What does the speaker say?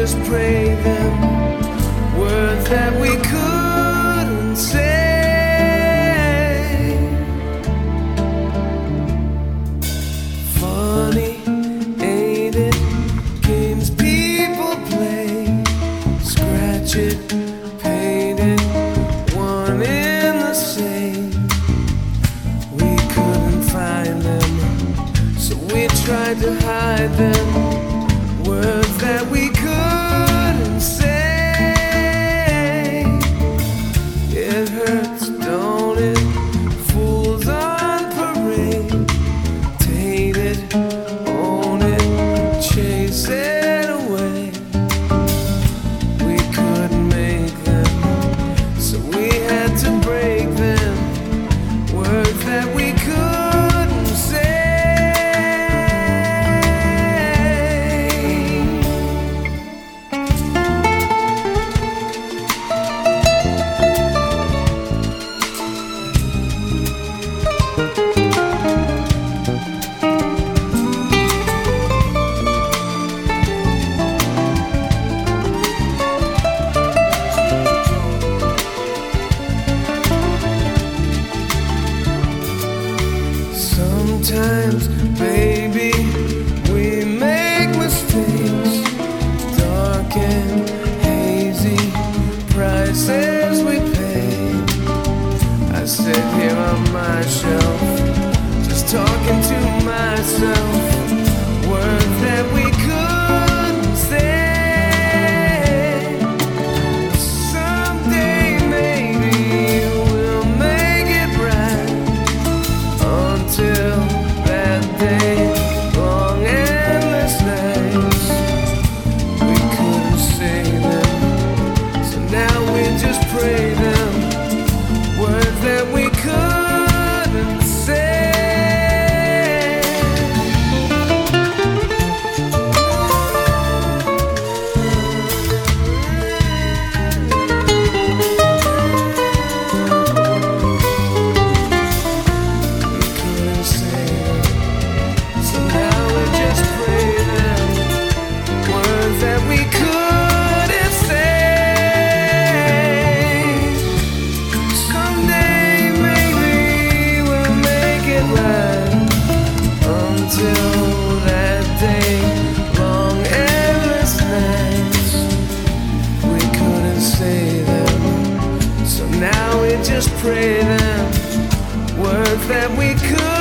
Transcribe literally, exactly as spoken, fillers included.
just pray them words that we couldn't say. Funny, ain't it? Games people play. Scratch it, paint it, one in the same. We couldn't find them, so we tried to hide them. Words that we couldn't say. It hurts, don't it? Fools on parade. Taint it, own it, chase it away. We couldn't make them, so we had to break them. Words that we couldn't say. Sometimes, baby, we make mistakes. Dark and hazy prices we pay. I sit here on my shelf, just talking to myself. Words that we couldn't say. Someday maybe we'll make it right. Until that day, long endless nights, we couldn't say them, so now we just pray them. Words that we couldn't say. Until that day, long endless nights, we couldn't say them, so now we just pray them. Words that we could